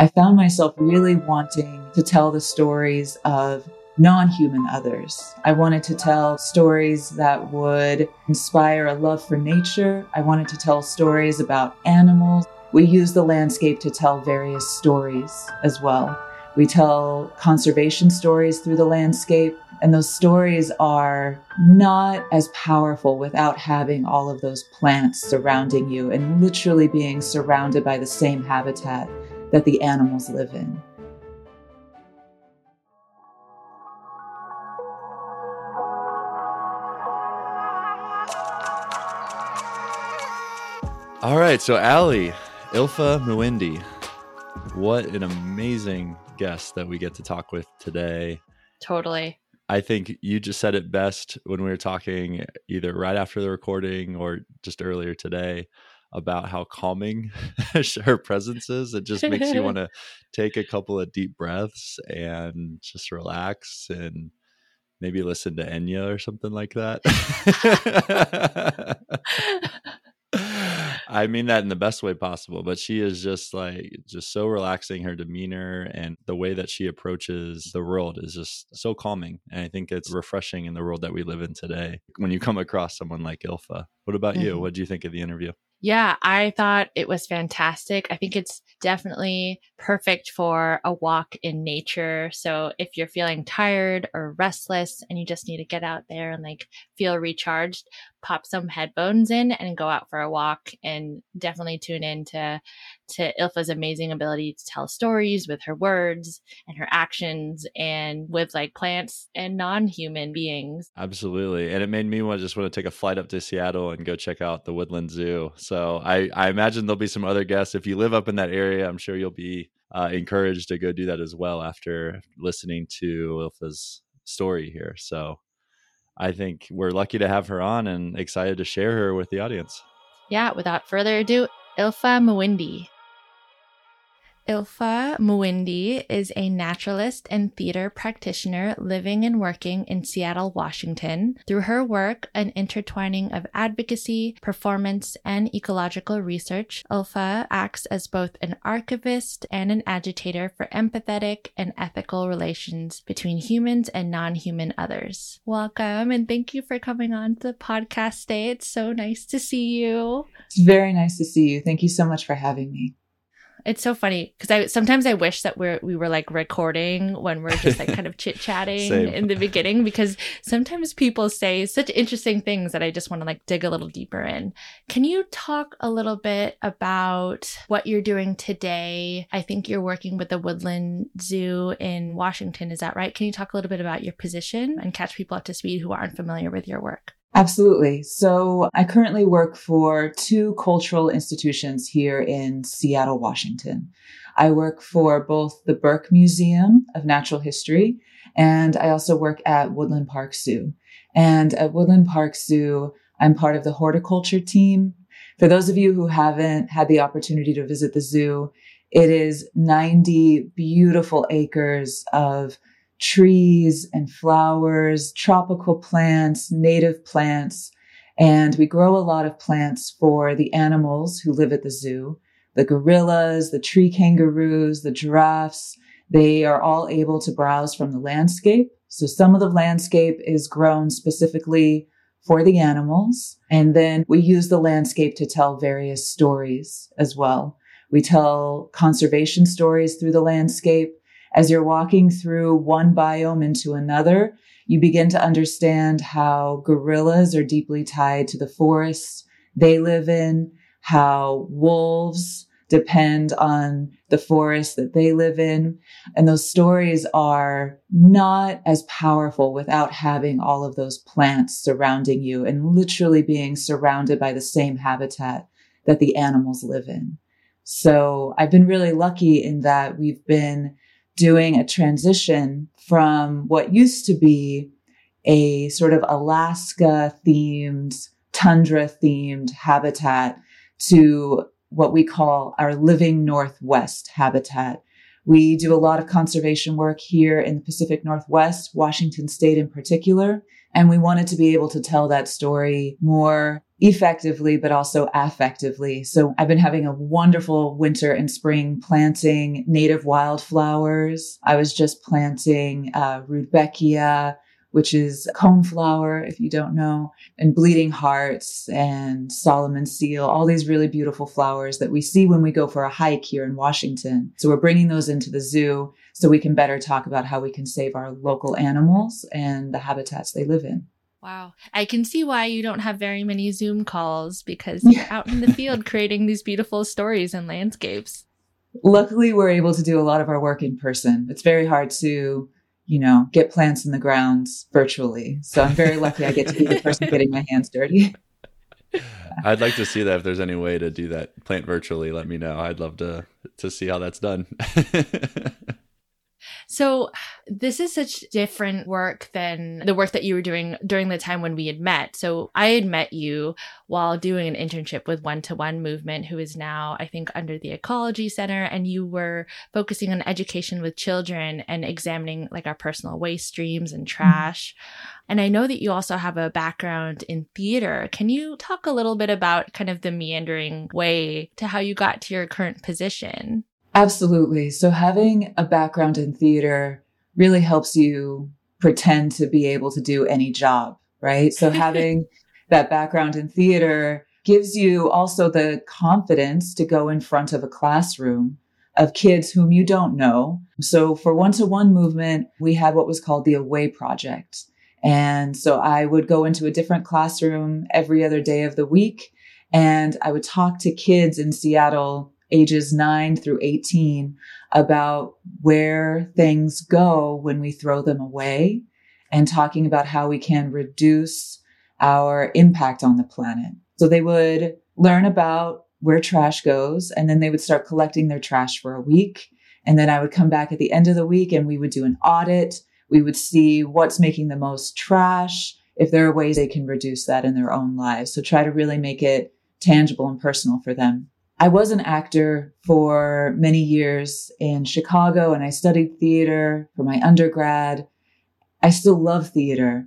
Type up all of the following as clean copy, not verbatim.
I found myself really wanting to tell the stories of non-human others. I wanted to tell stories that would inspire a love for nature. I wanted to tell stories about animals. We use the landscape to tell various stories as well. We tell conservation stories through the landscape, and those stories are not as powerful without having all of those plants surrounding you and literally being surrounded by the same habitat that the animals live in. All right, so Allie, Ilfa Muindi, what an amazing guest that we get to talk with today. Totally. I think you just said it best when we were talking either right after the recording or just earlier today about how calming her presence is. It just makes you want to take a couple of deep breaths and just relax and maybe listen to Enya or something like that. I mean that in the best way possible, but she is just so relaxing. Her demeanor and the way that she approaches the world is just so calming. And I think it's refreshing in the world that we live in today when you come across someone like Ilfa. What about you? What did you think of the interview? Yeah, I thought it was fantastic. I think it's definitely perfect for a walk in nature. So if you're feeling tired or restless and you just need to get out there and feel recharged, pop some headphones in and go out for a walk, and definitely tune in to Ilfa's amazing ability to tell stories with her words and her actions and with plants and non-human beings. Absolutely. And it made me want to take a flight up to Seattle and go check out the Woodland Zoo. So I imagine there'll be some other guests. If you live up in that area, I'm sure you'll be encouraged to go do that as well after listening to Ilfa's story here. So I think we're lucky to have her on and excited to share her with the audience. Yeah, without further ado, Ilfa Muindi. Ilfa Muindi is a naturalist and theater practitioner living and working in Seattle, Washington. Through her work, an intertwining of advocacy, performance, and ecological research, Ilfa acts as both an archivist and an agitator for empathetic and ethical relations between humans and non-human others. Welcome, and thank you for coming on the podcast today. It's so nice to see you. It's very nice to see you. Thank you so much for having me. It's so funny because sometimes I wish that we were recording when we're just kind of chit-chatting in the beginning, because sometimes people say such interesting things that I just want to dig a little deeper in. Can you talk a little bit about what you're doing today? I think you're working with the Woodland Zoo in Washington. Is that right? Can you talk a little bit about your position and catch people up to speed who aren't familiar with your work? Absolutely. So I currently work for two cultural institutions here in Seattle, Washington. I work for both the Burke Museum of Natural History, and I also work at Woodland Park Zoo. And at Woodland Park Zoo, I'm part of the horticulture team. For those of you who haven't had the opportunity to visit the zoo, it is 90 beautiful acres of trees and flowers, tropical plants, native plants. And we grow a lot of plants for the animals who live at the zoo. The gorillas, the tree kangaroos, the giraffes, they are all able to browse from the landscape. So some of the landscape is grown specifically for the animals. And then we use the landscape to tell various stories as well. We tell conservation stories through the landscape. As you're walking through one biome into another, you begin to understand how gorillas are deeply tied to the forests they live in, how wolves depend on the forest that they live in. And those stories are not as powerful without having all of those plants surrounding you and literally being surrounded by the same habitat that the animals live in. So I've been really lucky in that we've been doing a transition from what used to be a sort of Alaska-themed, tundra-themed habitat to what we call our living Northwest habitat, We do a lot of conservation work here in the Pacific Northwest, Washington State in particular. And we wanted to be able to tell that story more effectively, but also affectively. So I've been having a wonderful winter and spring planting native wildflowers. I was just planting Rudbeckia, which is coneflower, if you don't know, and bleeding hearts and Solomon seal, all these really beautiful flowers that we see when we go for a hike here in Washington. So we're bringing those into the zoo so we can better talk about how we can save our local animals and the habitats they live in. Wow. I can see why you don't have very many Zoom calls, because you're out in the field creating these beautiful stories and landscapes. Luckily, we're able to do a lot of our work in person. It's very hard to get plants in the ground virtually. So I'm very lucky I get to be the person getting my hands dirty. I'd like to see that. If there's any way to do that, plant virtually, let me know. I'd love to see how that's done. So this is such different work than the work that you were doing during the time when we had met. So I had met you while doing an internship with One to One Movement, who is now, I think, under the Ecology Center. And you were focusing on education with children and examining like our personal waste streams and trash. And I know that you also have a background in theater. Can you talk a little bit about kind of the meandering way to how you got to your current position? Absolutely. So having a background in theater really helps you pretend to be able to do any job, right? So having that background in theater gives you also the confidence to go in front of a classroom of kids whom you don't know. So for One to One Movement, we had what was called the Away Project. And so I would go into a different classroom every other day of the week, and I would talk to kids in Seattle ages 9 through 18 about where things go when we throw them away, and talking about how we can reduce our impact on the planet. So they would learn about where trash goes, and then they would start collecting their trash for a week. And then I would come back at the end of the week and we would do an audit. We would see what's making the most trash, if there are ways they can reduce that in their own lives. So try to really make it tangible and personal for them. I was an actor for many years in Chicago, and I studied theater for my undergrad. I still love theater,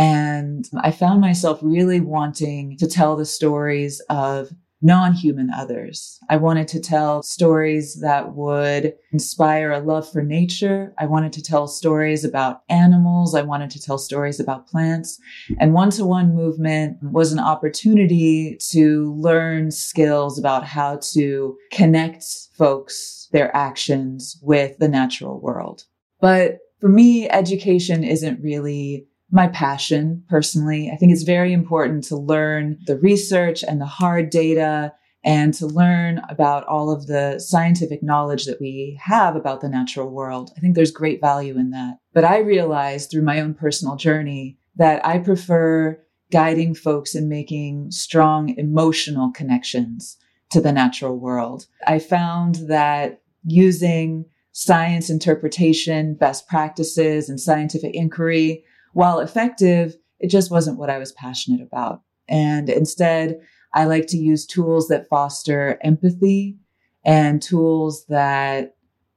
and I found myself really wanting to tell the stories of non-human others. I wanted to tell stories that would inspire a love for nature. I wanted to tell stories about animals. I wanted to tell stories about plants. And One to One Movement was an opportunity to learn skills about how to connect folks, their actions with the natural world. But for me, education isn't really my passion personally. I think it's very important to learn the research and the hard data, and to learn about all of the scientific knowledge that we have about the natural world. I think there's great value in that. But I realized through my own personal journey that I prefer guiding folks in making strong emotional connections to the natural world. I found that using science interpretation, best practices, and scientific inquiry, while effective, it just wasn't what I was passionate about. And instead, I like to use tools that foster empathy and tools that,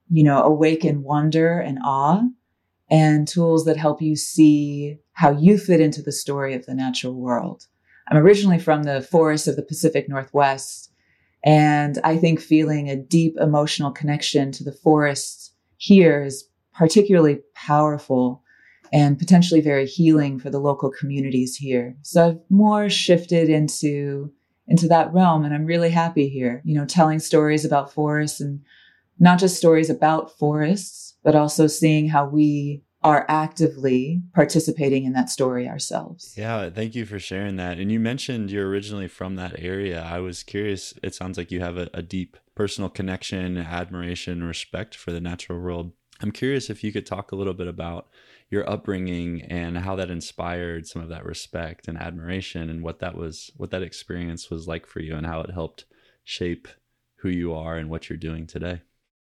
awaken wonder and awe, and tools that help you see how you fit into the story of the natural world. I'm originally from the forests of the Pacific Northwest, and I think feeling a deep emotional connection to the forests here is particularly powerful and potentially very healing for the local communities here. So I've more shifted into that realm, and I'm really happy here, telling stories about forests, and not just stories about forests, but also seeing how we are actively participating in that story ourselves. Yeah, thank you for sharing that. And you mentioned you're originally from that area. I was curious, it sounds like you have a deep personal connection, admiration, respect for the natural world. I'm curious if you could talk a little bit about your upbringing and how that inspired some of that respect and admiration, and what that experience was like for you, and how it helped shape who you are and what you're doing today.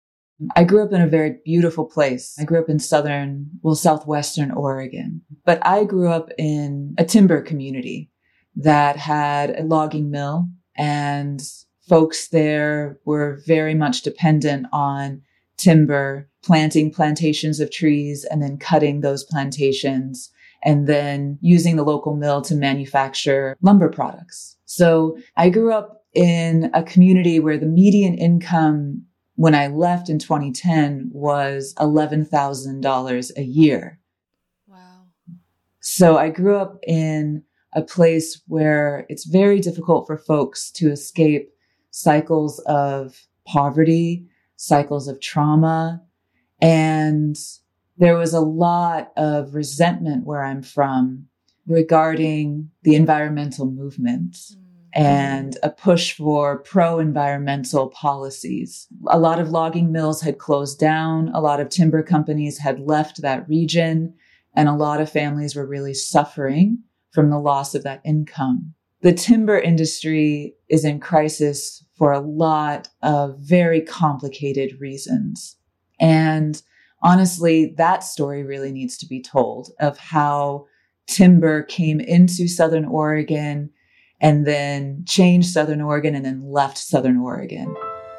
I grew up in a very beautiful place. I grew up in southwestern Oregon, but I grew up in a timber community that had a logging mill, and folks there were very much dependent on timber, planting plantations of trees, and then cutting those plantations, and then using the local mill to manufacture lumber products. So I grew up in a community where the median income when I left in 2010 was $11,000 a year. Wow. So I grew up in a place where it's very difficult for folks to escape cycles of poverty, cycles of trauma. And there was a lot of resentment where I'm from regarding the environmental movement and a push for pro-environmental policies. A lot of logging mills had closed down. A lot of timber companies had left that region. And a lot of families were really suffering from the loss of that income. The timber industry is in crisis for a lot of very complicated reasons. And honestly, that story really needs to be told of how timber came into Southern Oregon and then changed Southern Oregon and then left Southern Oregon.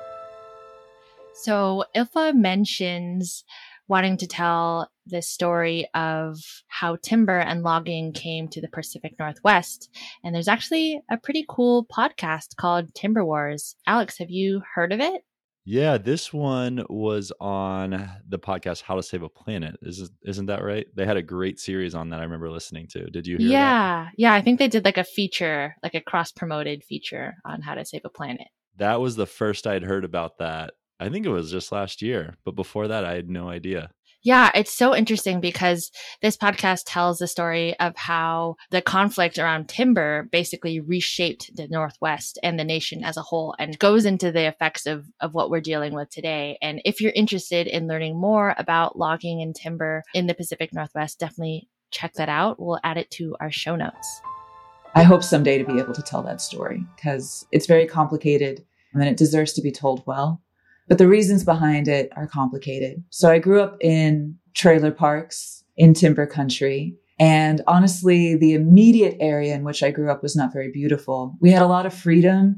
So Ilfa mentions wanting to tell this story of how timber and logging came to the Pacific Northwest. And there's actually a pretty cool podcast called Timber Wars. Alex, have you heard of it? Yeah, this one was on the podcast How to Save a Planet. Isn't that right? They had a great series on that I remember listening to. Did you hear that? Yeah. I think they did like a feature, like a cross-promoted feature on how to save a planet. That was the first I'd heard about that. I think it was just last year, but before that, I had no idea. Yeah, it's so interesting because this podcast tells the story of how the conflict around timber basically reshaped the Northwest and the nation as a whole and goes into the effects of what we're dealing with today. And if you're interested in learning more about logging and timber in the Pacific Northwest, definitely check that out. We'll add it to our show notes. I hope someday to be able to tell that story because it's very complicated and it deserves to be told well. But the reasons behind it are complicated. So I grew up in trailer parks in timber country. And honestly, the immediate area in which I grew up was not very beautiful. We had a lot of freedom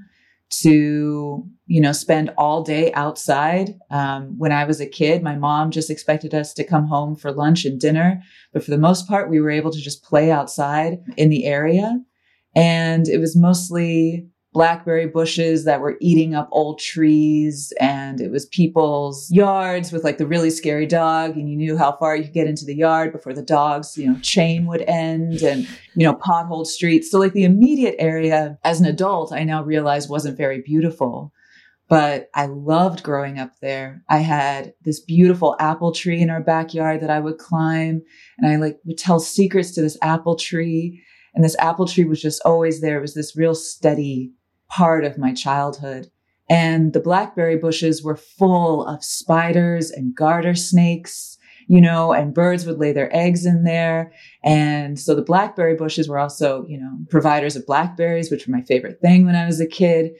to, spend all day outside. When I was a kid, my mom just expected us to come home for lunch and dinner. But for the most part, we were able to just play outside in the area. And it was mostly blackberry bushes that were eating up old trees. And it was people's yards with like the really scary dog. And you knew how far you could get into the yard before the dog's, chain would end and, potholed streets. So like the immediate area as an adult, I now realize wasn't very beautiful, but I loved growing up there. I had this beautiful apple tree in our backyard that I would climb and I would tell secrets to this apple tree. And this apple tree was just always there. It was this real steady part of my childhood. And the blackberry bushes were full of spiders and garter snakes, and birds would lay their eggs in there. And so the blackberry bushes were also, providers of blackberries, which were my favorite thing when I was a kid.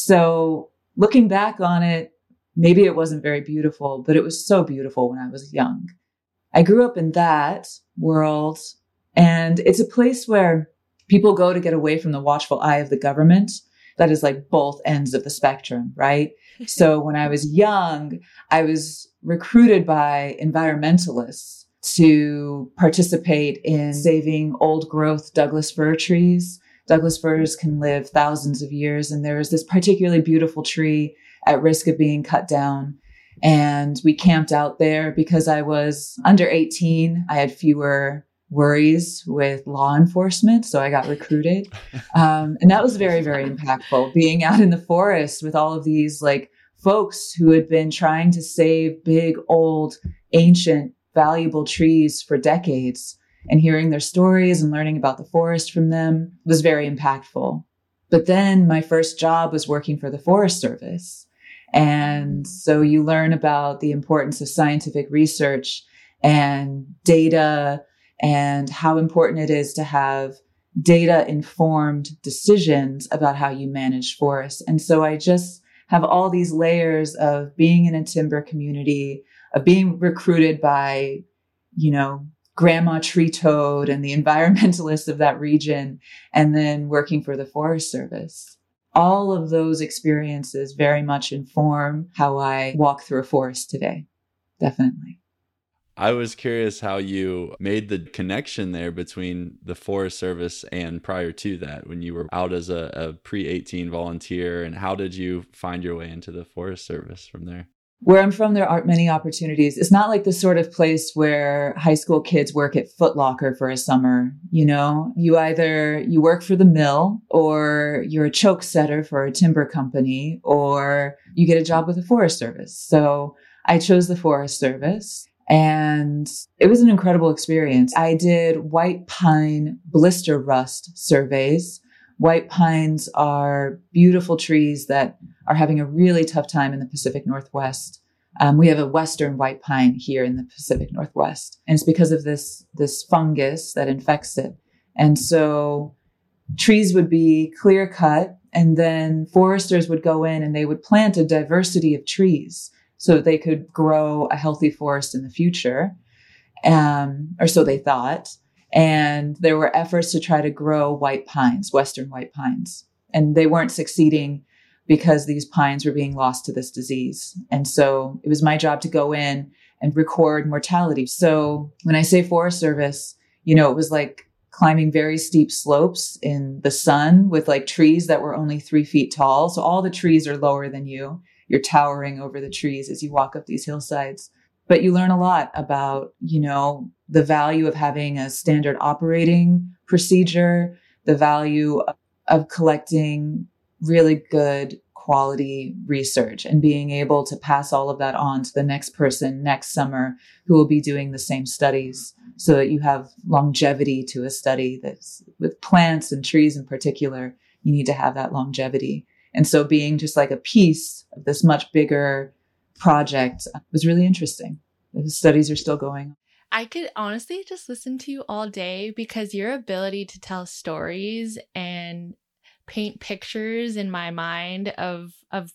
So looking back on it, maybe it wasn't very beautiful, but it was so beautiful when I was young. I grew up in that world, and it's a place where people go to get away from the watchful eye of the government. That is like both ends of the spectrum, right? So when I was young, I was recruited by environmentalists to participate in saving old growth Douglas fir trees. Douglas firs can live thousands of years. And there was this particularly beautiful tree at risk of being cut down. And we camped out there because I was under 18. I had fewer worries with law enforcement. So I got recruited. And that was very, very impactful, being out in the forest with all of these folks who had been trying to save big, old, ancient, valuable trees for decades, and hearing their stories and learning about the forest from them was very impactful. But then my first job was working for the Forest Service. And so you learn about the importance of scientific research and data and how important it is to have data-informed decisions about how you manage forests. And so I just have all these layers of being in a timber community, of being recruited by, Grandma Tree Toad and the environmentalists of that region, and then working for the Forest Service. All of those experiences very much inform how I walk through a forest today. definitely. I was curious how you made the connection there between the Forest Service and prior to that, when you were out as a pre-18 volunteer, and how did you find your way into the Forest Service from there? Where I'm from, there aren't many opportunities. It's not like the sort of place where high school kids work at Foot Locker for a summer. You know, you work for the mill, or you're a choke setter for a timber company, or you get a job with the Forest Service. So I chose the Forest Service, and it was an incredible experience. I did white pine blister rust surveys. White pines are beautiful trees that are having a really tough time in the Pacific Northwest. We have a Western white pine here in the Pacific Northwest, and it's because of this fungus that infects it. And so trees would be clear cut, and then foresters would go in and they would plant a diversity of trees so that they could grow a healthy forest in the future, or so they thought. And there were efforts to try to grow white pines, Western white pines, and they weren't succeeding because these pines were being lost to this disease. And so it was my job to go in and record mortality. So when I say Forest Service, you know, it was like climbing very steep slopes in the sun with like trees that were only 3 feet tall. So all the trees are lower than you. You're towering over the trees as you walk up these hillsides. But you learn a lot about, you know, the value of having a standard operating procedure, the value of collecting really good quality research and being able to pass all of that on to the next person next summer who will be doing the same studies, so that you have longevity to a study. That's with plants and trees in particular, you need to have that longevity. And so being just like a piece of this much bigger project was really interesting. The studies are still going. I could honestly just listen to you all day, because your ability to tell stories and paint pictures in my mind of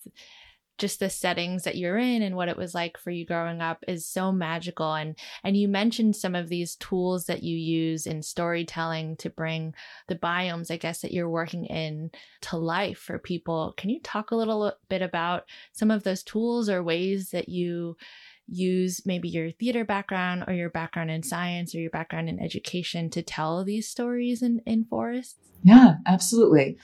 just the settings that you're in and what it was like for you growing up is so magical. And you mentioned some of these tools that you use in storytelling to bring the biomes, I guess, that you're working in to life for people. Can you talk a little bit about some of those tools or ways that you use maybe your theater background or your background in science or your background in education to tell these stories in forests? Yeah, absolutely.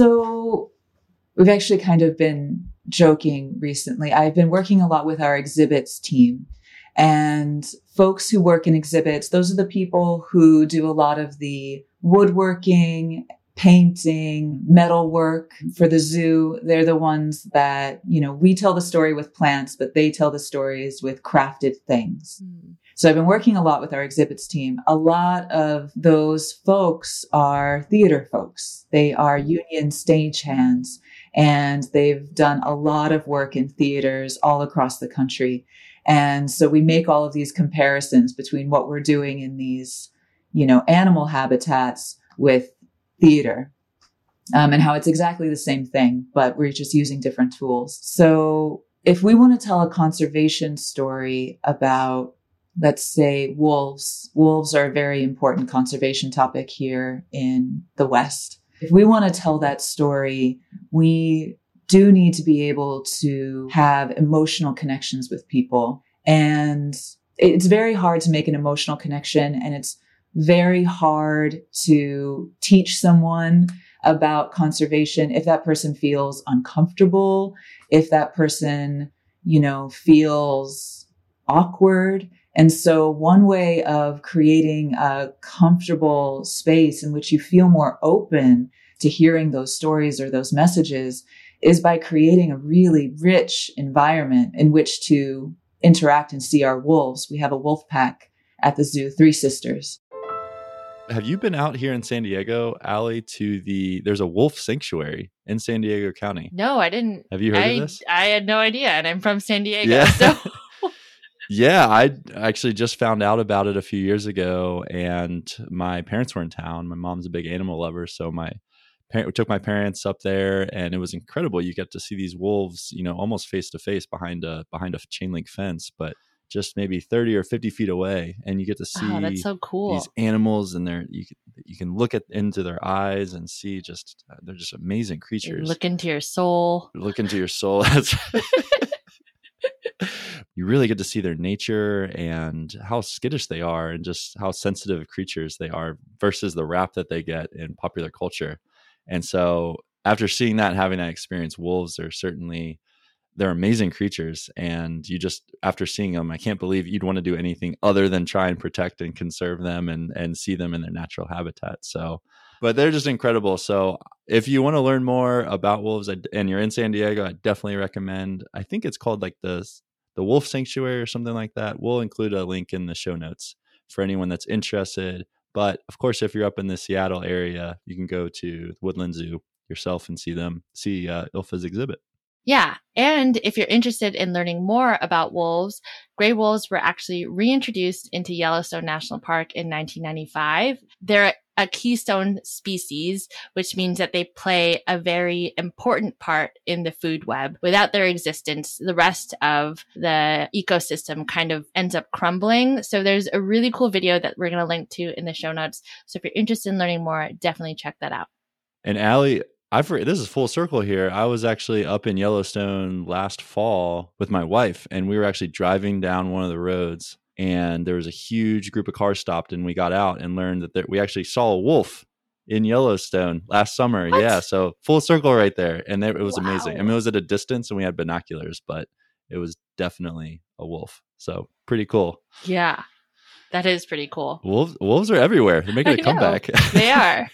So we've actually kind of been joking recently. I've been working a lot with our exhibits team, and folks who work in exhibits, those are the people who do a lot of the woodworking, painting, metal work for the zoo. They're the ones that, you know, we tell the story with plants, but they tell the stories with crafted things. So I've been working a lot with our exhibits team. A lot of those folks are theater folks. They are union stagehands, and they've done a lot of work in theaters all across the country. And so we make all of these comparisons between what we're doing in these, you know, animal habitats with theater, and how it's exactly the same thing, but we're just using different tools. So if we want to tell a conservation story about, let's say, wolves are a very important conservation topic here in the West. If we want to tell that story, we do need to be able to have emotional connections with people. And it's very hard to make an emotional connection, and it's very hard to teach someone about conservation if that person feels uncomfortable, if that person, you know, feels awkward. And so one way of creating a comfortable space in which you feel more open to hearing those stories or those messages is by creating a really rich environment in which to interact and see our wolves. We have a wolf pack at the zoo, 3 sisters. Have you been out here in San Diego, Allie, there's a wolf sanctuary in San Diego County? No, I didn't. Have you heard of this? I had no idea, and I'm from San Diego. Yeah. So. Yeah, I actually just found out about it a few years ago, and my parents were in town. My mom's a big animal lover, so we took my parents up there, and it was incredible. You get to see these wolves, you know, almost face to face behind a chain link fence, but just maybe 30 or 50 feet away, and you get to see that's so cool. These animals, and you can look into their eyes and see they're just amazing creatures. Look into your soul. Look into your soul. you really get to see their nature and how skittish they are and just how sensitive creatures they are versus the rap that they get in popular culture. And so after seeing that, having that experience, wolves are certainly, they're amazing creatures. And you just, after seeing them, I can't believe you'd want to do anything other than try and protect and conserve them and see them in their natural habitat. So, but they're just incredible. So if you want to learn more about wolves and you're in San Diego, I definitely recommend, I think it's called like the Wolf Sanctuary or something like that. We'll include a link in the show notes for anyone that's interested. But of course, if you're up in the Seattle area, you can go to Woodland Zoo yourself and see ILPHA's exhibit. Yeah. And if you're interested in learning more about wolves, gray wolves were actually reintroduced into Yellowstone National Park in 1995. They're a keystone species, which means that they play a very important part in the food web. Without their existence, the rest of the ecosystem kind of ends up crumbling. So there's a really cool video that we're going to link to in the show notes. So if you're interested in learning more, definitely check that out. And Allie, this is full circle here. I was actually up in Yellowstone last fall with my wife, and we were actually driving down one of the roads, and there was a huge group of cars stopped, and we got out and learned that we actually saw a wolf in Yellowstone last summer. What? Yeah, so full circle right there. And it was Wow. amazing. I mean, it was at a distance, and we had binoculars, but it was definitely a wolf. So pretty cool. Yeah, that is pretty cool. Wolves are everywhere. They're making a comeback. They are.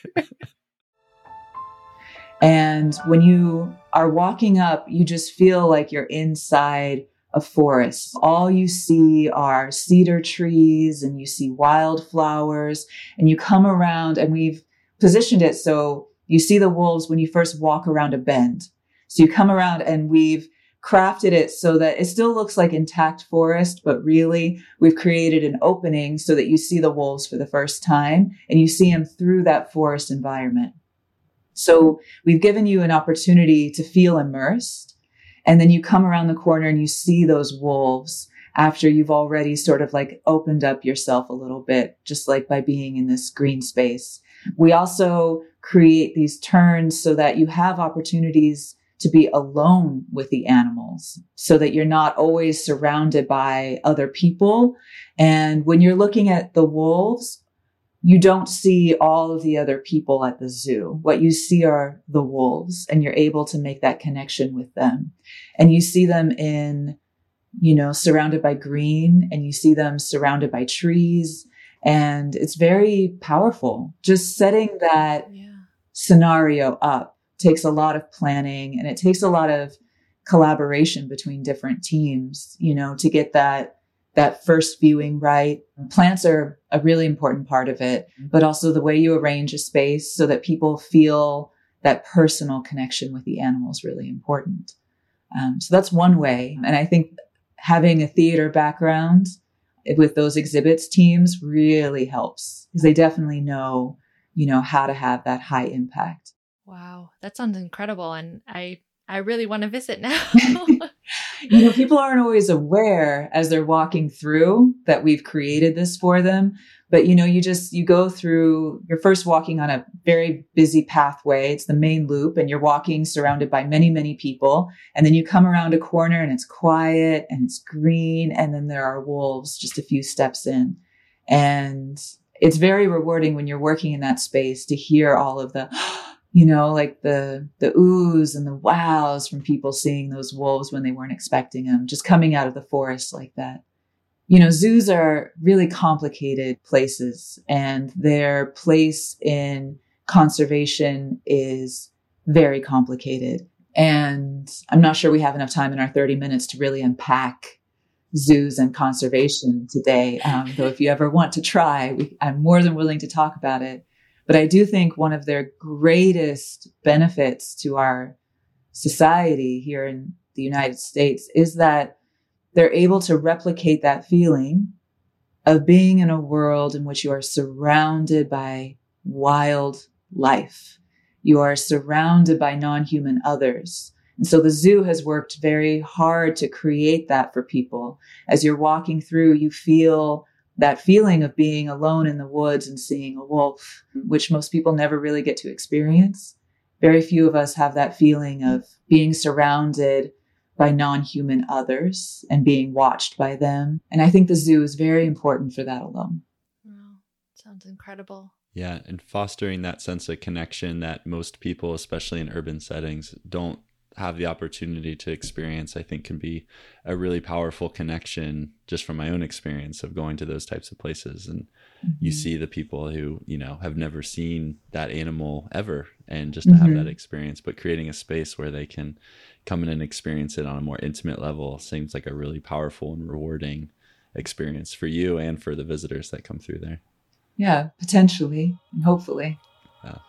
And when you are walking up, you just feel like you're inside a forest. All you see are cedar trees and you see wildflowers, and you come around, and we've positioned it so you see the wolves when you first walk around a bend. So you come around, and we've crafted it so that it still looks like intact forest, but really we've created an opening so that you see the wolves for the first time, and you see them through that forest environment. So we've given you an opportunity to feel immersed, and then you come around the corner and you see those wolves after you've already sort of like opened up yourself a little bit, just like by being in this green space. We also create these turns so that you have opportunities to be alone with the animals, so that you're not always surrounded by other people. And when you're looking at the wolves, you don't see all of the other people at the zoo. What you see are the wolves, and you're able to make that connection with them. And you see them surrounded by green, and you see them surrounded by trees. And it's very powerful. Just setting that scenario up takes a lot of planning, and it takes a lot of collaboration between different teams, to get that first viewing right. Plants are a really important part of it, but also the way you arrange a space so that people feel that personal connection with the animal is really important. So that's one way. And I think having a theater background with those exhibits teams really helps, because they definitely know, how to have that high impact. Wow, that sounds incredible. And I really want to visit now. People aren't always aware as they're walking through that we've created this for them. But, you go through, you're first walking on a very busy pathway. It's the main loop, and you're walking surrounded by many, many people. And then you come around a corner, and it's quiet and it's green. And then there are wolves just a few steps in. And it's very rewarding when you're working in that space to hear all of the like the oohs and the wows from people seeing those wolves when they weren't expecting them, just coming out of the forest like that. Zoos are really complicated places, and their place in conservation is very complicated. And I'm not sure we have enough time in our 30 minutes to really unpack zoos and conservation today. Though if you ever want to try, I'm more than willing to talk about it. But I do think one of their greatest benefits to our society here in the United States is that they're able to replicate that feeling of being in a world in which you are surrounded by wild life. You are surrounded by non-human others. And so the zoo has worked very hard to create that for people. As you're walking through, you feel that feeling of being alone in the woods and seeing a wolf, which most people never really get to experience. Very few of us have that feeling of being surrounded by non-human others and being watched by them. And I think the zoo is very important for that alone. Wow. Sounds incredible. Yeah, and fostering that sense of connection that most people, especially in urban settings, don't have the opportunity to experience, I think can be a really powerful connection just from my own experience of going to those types of places. And you see the people who, have never seen that animal ever, and just to have that experience, but creating a space where they can come in and experience it on a more intimate level seems like a really powerful and rewarding experience for you and for the visitors that come through there. Yeah, potentially and hopefully. Yeah.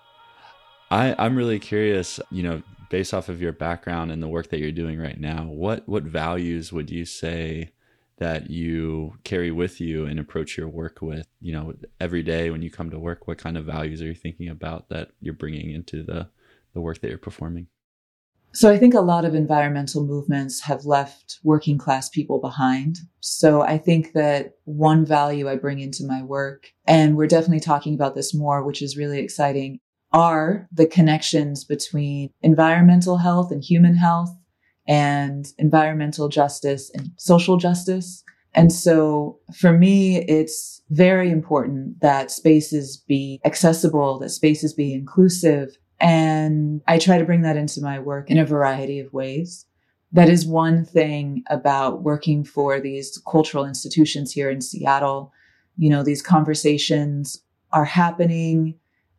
I'm really curious, based off of your background and the work that you're doing right now, what values would you say that you carry with you and approach your work with, every day when you come to work? What kind of values are you thinking about that you're bringing into the work that you're performing? So I think a lot of environmental movements have left working class people behind. So I think that one value I bring into my work, and we're definitely talking about this more, which is really exciting, are the connections between environmental health and human health, and environmental justice and social justice. And so for me, it's very important that spaces be accessible, that spaces be inclusive. And I try to bring that into my work in a variety of ways. That is one thing about working for these cultural institutions here in Seattle. These conversations are happening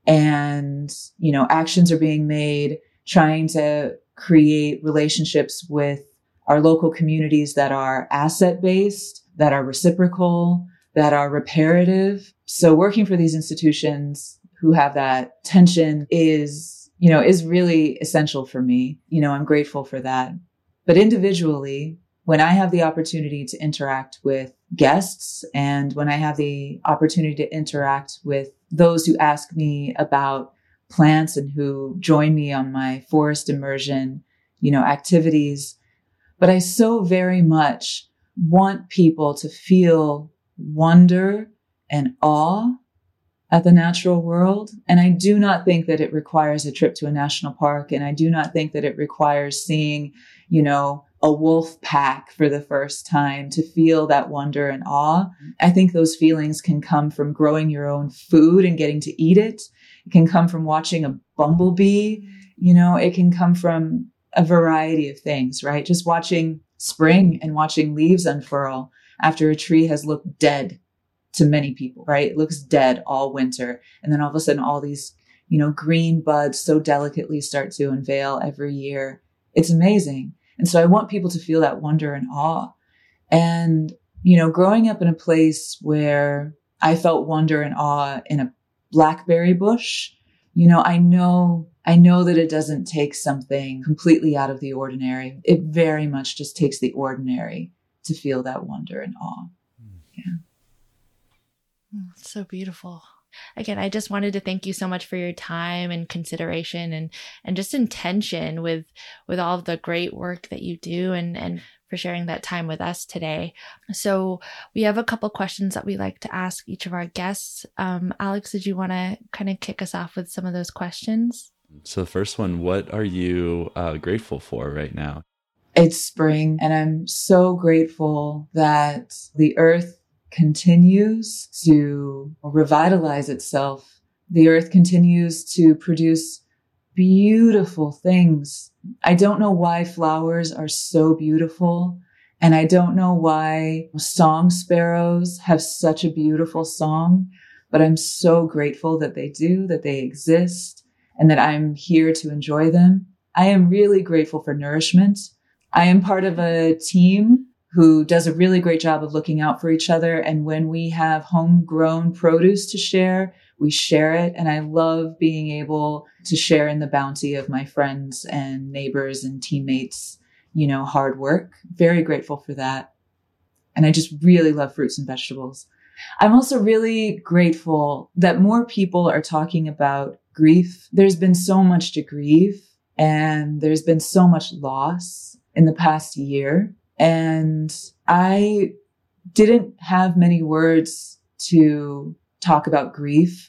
and, actions are being made, trying to create relationships with our local communities that are asset-based, that are reciprocal, that are reparative. So working for these institutions who have that tension is really essential for me. I'm grateful for that. But individually, when I have the opportunity to interact with guests and when I have the opportunity to interact with those who ask me about plants and who join me on my forest immersion, activities. But I so very much want people to feel wonder and awe at the natural world. And I do not think that it requires a trip to a national park. And I do not think that it requires seeing, a wolf pack for the first time to feel that wonder and awe. I think those feelings can come from growing your own food and getting to eat it. It can come from watching a bumblebee. It can come from a variety of things, right? Just watching spring and watching leaves unfurl after a tree has looked dead to many people, right? It looks dead all winter. And then all of a sudden, all these, green buds so delicately start to unveil every year. It's amazing. And so I want people to feel that wonder and awe. And, growing up in a place where I felt wonder and awe in a blackberry bush, I know that it doesn't take something completely out of the ordinary. It very much just takes the ordinary to feel that wonder and awe. Yeah. So beautiful. Again, I just wanted to thank you so much for your time and consideration and just intention with all of the great work that you do and for sharing that time with us today. So we have a couple questions that we like to ask each of our guests. Alex, did you want to kind of kick us off with some of those questions? So the first one, what are you grateful for right now? It's spring, and I'm so grateful that the earth continues to revitalize itself. The earth continues to produce beautiful things. I don't know why flowers are so beautiful, and I don't know why song sparrows have such a beautiful song, but I'm so grateful that they do, that they exist, and that I'm here to enjoy them. I am really grateful for nourishment. I am part of a team who does a really great job of looking out for each other. And when we have homegrown produce to share, we share it. And I love being able to share in the bounty of my friends and neighbors and teammates, hard work. Very grateful for that. And I just really love fruits and vegetables. I'm also really grateful that more people are talking about grief. There's been so much to grieve, and there's been so much loss in the past year. And I didn't have many words to talk about grief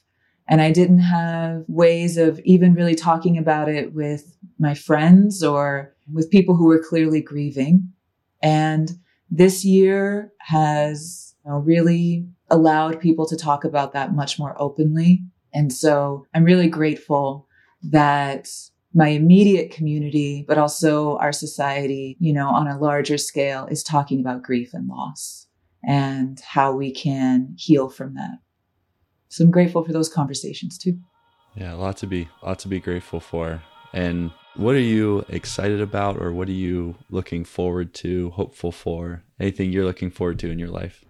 And I didn't have ways of even really talking about it with my friends or with people who were clearly grieving. And this year has really allowed people to talk about that much more openly. And so I'm really grateful that my immediate community, but also our society, on a larger scale, is talking about grief and loss and how we can heal from that. So I'm grateful for those conversations too. Yeah, a lot to be grateful for. And what are you excited about, or what are you looking forward to, hopeful for? Anything you're looking forward to in your life?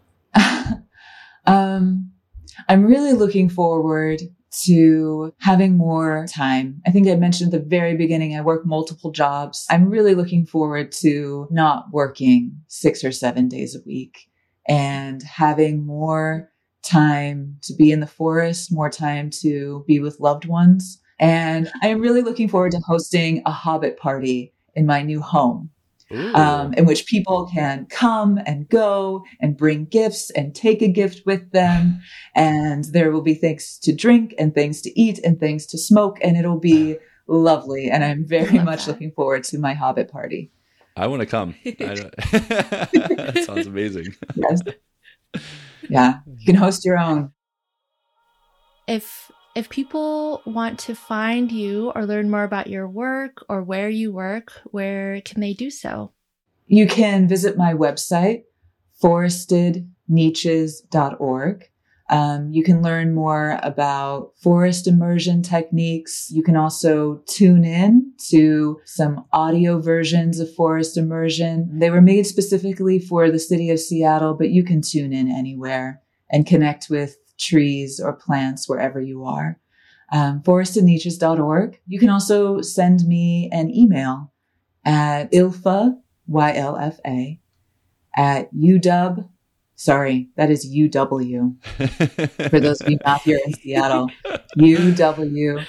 I'm really looking forward to having more time. I think I mentioned at the very beginning, I work multiple jobs. I'm really looking forward to not working 6 or 7 days a week and having more time to be in the forest, more time to be with loved ones. And I am really looking forward to hosting a Hobbit party in my new home. In which people can come and go and bring gifts and take a gift with them. And there will be things to drink and things to eat and things to smoke. And it'll be lovely. And I'm very much looking forward to my Hobbit party. I want to come. That sounds amazing. Yes. Yeah. You can host your own. If people want to find you or learn more about your work or where you work, where can they do so? You can visit my website, forestedniches.org. You can learn more about forest immersion techniques. You can also tune in to some audio versions of forest immersion. They were made specifically for the city of Seattle, but you can tune in anywhere and connect with trees or plants wherever you are. Forestedniches.org. You can also send me an email at Ylfa, YLFA, at UW. Sorry, that is UW. For those of you not here in Seattle, uw.edu.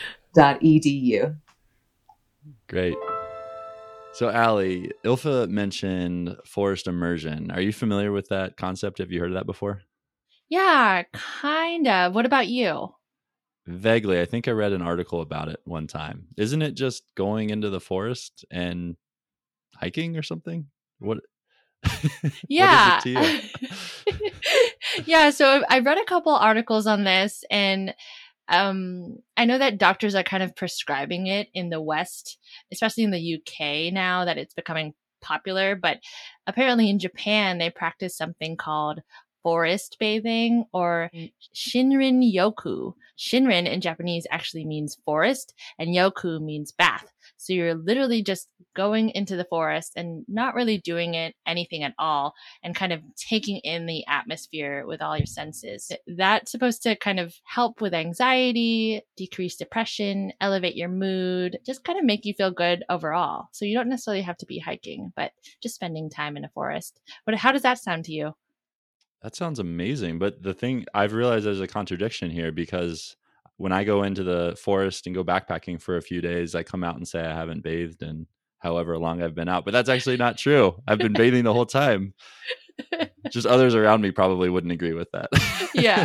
Great. So, Allie, Ylfa mentioned forest immersion. Are you familiar with that concept? Have you heard of that before? Yeah, kind of. What about you? Vaguely. I think I read an article about it one time. Isn't it just going into the forest and hiking or something? What? Yeah. What is it to you? Yeah. So I read a couple articles on this, and I know that doctors are kind of prescribing it in the West, especially in the UK now that it's becoming popular. But apparently in Japan, they practice something called forest bathing or Shinrin Yoku. Shinrin in Japanese actually means forest and Yoku means bath. So you're literally just going into the forest and not really doing anything at all and kind of taking in the atmosphere with all your senses. That's supposed to kind of help with anxiety, decrease depression, elevate your mood, just kind of make you feel good overall. So you don't necessarily have to be hiking, but just spending time in a forest. But how does that sound to you? That sounds amazing. But the thing I've realized there's a contradiction here, because when I go into the forest and go backpacking for a few days, I come out and say I haven't bathed in however long I've been out. But that's actually not true. I've been bathing the whole time. Just others around me probably wouldn't agree with that. Yeah.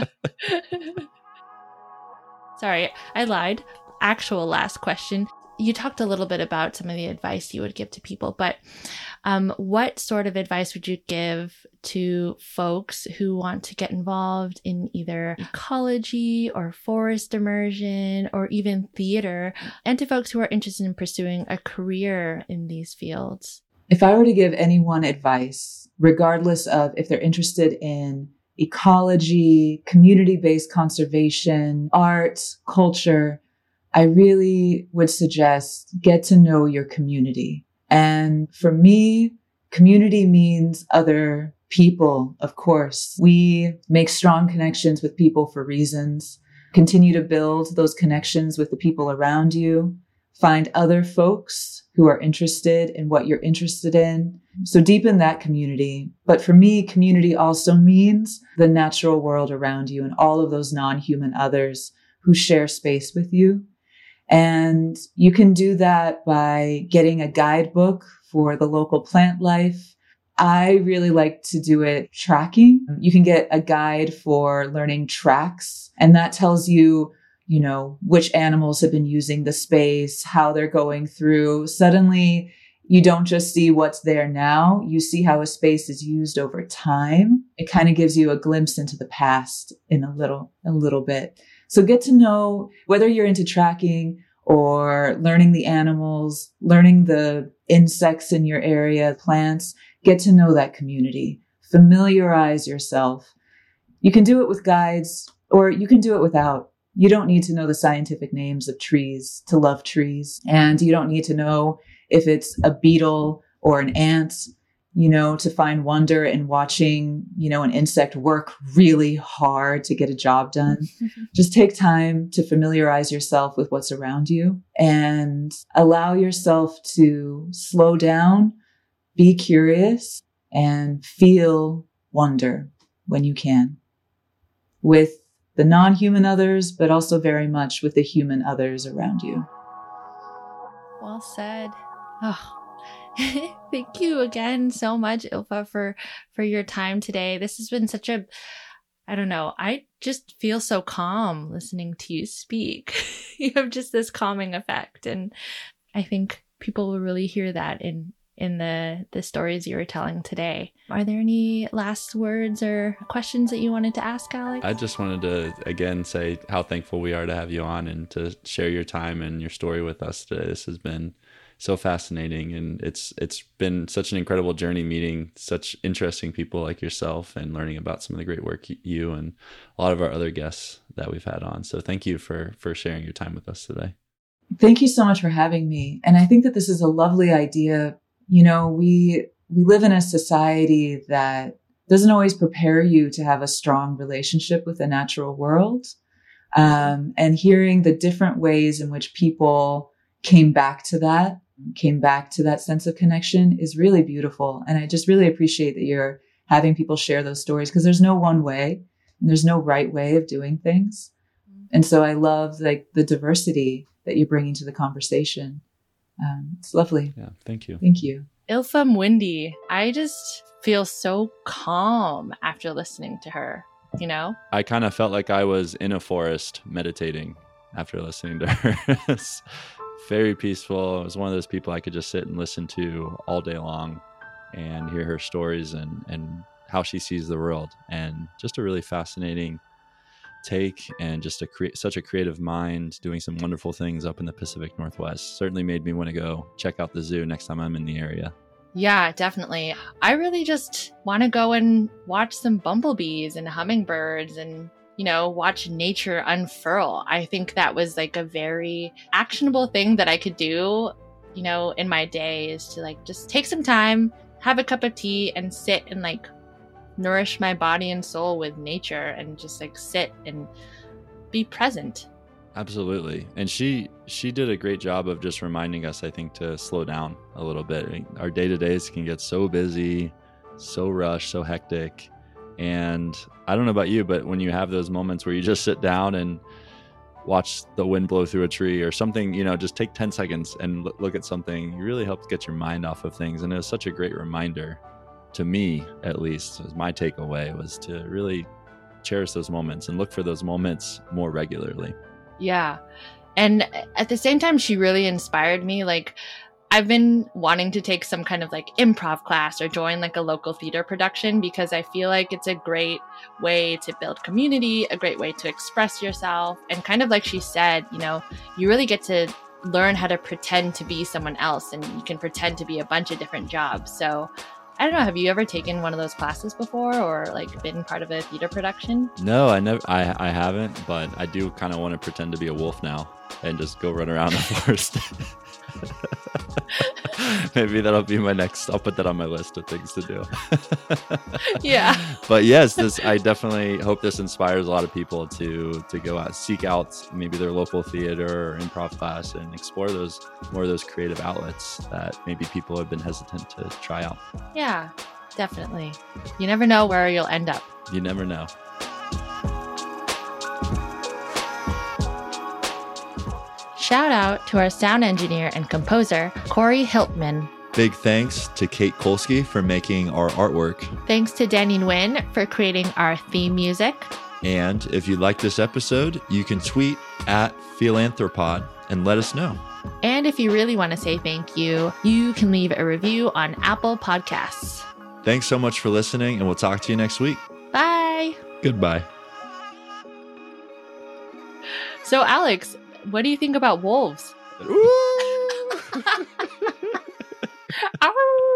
Sorry, I lied. Actual last question. You talked a little bit about some of the advice you would give to people, but what sort of advice would you give to folks who want to get involved in either ecology or forest immersion or even theater, and to folks who are interested in pursuing a career in these fields? If I were to give anyone advice, regardless of if they're interested in ecology, community-based conservation, art, culture, I really would suggest get to know your community. And for me, community means other people, of course. We make strong connections with people for reasons. Continue to build those connections with the people around you. Find other folks who are interested in what you're interested in. So deepen that community. But for me, community also means the natural world around you and all of those non-human others who share space with you. And you can do that by getting a guidebook for the local plant life, I really like to do it tracking. You can get a guide for learning tracks, and that tells you, which animals have been using the space, how they're going through. Suddenly, you don't just see what's there now, you see how a space is used over time. It kind of gives you a glimpse into the past in a little bit. So get to know whether you're into tracking or learning the animals, learning the insects in your area, plants. Get to know that community. Familiarize yourself. You can do it with guides, or you can do it without. You don't need to know the scientific names of trees to love trees. And you don't need to know if it's a beetle or an ant, to find wonder in watching, an insect work really hard to get a job done. Just take time to familiarize yourself with what's around you and allow yourself to slow down, be curious, and feel wonder when you can, with the non-human others, but also very much with the human others around you. Well said. Oh, thank you again so much, Ilfa, for your time today. This has been such I just feel so calm listening to you speak. You have just this calming effect. And I think people will really hear that in the stories you were telling today. Are there any last words or questions that you wanted to ask, Alex? I just wanted to, again, say how thankful we are to have you on and to share your time and your story with us today. This has been so fascinating, and it's been such an incredible journey meeting such interesting people like yourself and learning about some of the great work you and a lot of our other guests that we've had on. So thank you for sharing your time with us today. Thank you so much for having me. And I think that this is a lovely idea. We live in a society that doesn't always prepare you to have a strong relationship with the natural world. And hearing the different ways in which people came back to that sense of connection is really beautiful. And I just really appreciate that you're having people share those stories, because there's no one way and there's no right way of doing things. And so I love the diversity that you're bringing to the conversation. It's lovely. Yeah. Thank you. Thank you. Ilfa Mwindi, I just feel so calm after listening to her, I kind of felt like I was in a forest meditating after listening to her. It's very peaceful. It was one of those people I could just sit and listen to all day long and hear her stories and how she sees the world. And just a really fascinating take, and just such a creative mind doing some wonderful things up in the Pacific Northwest. Certainly made me want to go check out the zoo next time I'm in the area. Yeah, definitely. I really just want to go and watch some bumblebees and hummingbirds and, watch nature unfurl. I think that was a very actionable thing that I could do, in my day, is to just take some time, have a cup of tea, and sit and nourish my body and soul with nature and just sit and be present. Absolutely. And she did a great job of just reminding us, I think, to slow down a little bit. I mean, our day-to-days can get so busy, so rushed, so hectic. And I don't know about you, but when you have those moments where you just sit down and watch the wind blow through a tree or something, just take 10 seconds and look at something, it really helps get your mind off of things. And it was such a great reminder, to me at least, as my takeaway, was to really cherish those moments and look for those moments more regularly. Yeah. And at the same time, she really inspired me. I've been wanting to take some kind of improv class or join a local theater production, because I feel like it's a great way to build community, a great way to express yourself. And kind of like she said, you really get to learn how to pretend to be someone else, and you can pretend to be a bunch of different jobs. So I don't know, have you ever taken one of those classes before, or been part of a theater production? No, I haven't, but I do kind of want to pretend to be a wolf now and just go run around the forest. Maybe that'll be I'll put that on my list of things to do. Yeah. But yes, I definitely hope this inspires a lot of people to go out, seek out maybe their local theater or improv class and explore more of those creative outlets that maybe people have been hesitant to try out. Yeah, definitely. You never know where you'll end up. You never know. Shout out to our sound engineer and composer, Corey Hiltman. Big thanks to Kate Kolsky for making our artwork. Thanks to Danny Nguyen for creating our theme music. And if you like this episode, you can tweet at Philanthropod and let us know. And if you really want to say thank you, you can leave a review on Apple Podcasts. Thanks so much for listening, and we'll talk to you next week. Bye. Goodbye. So, Alex, what do you think about wolves? Ooh. Ow.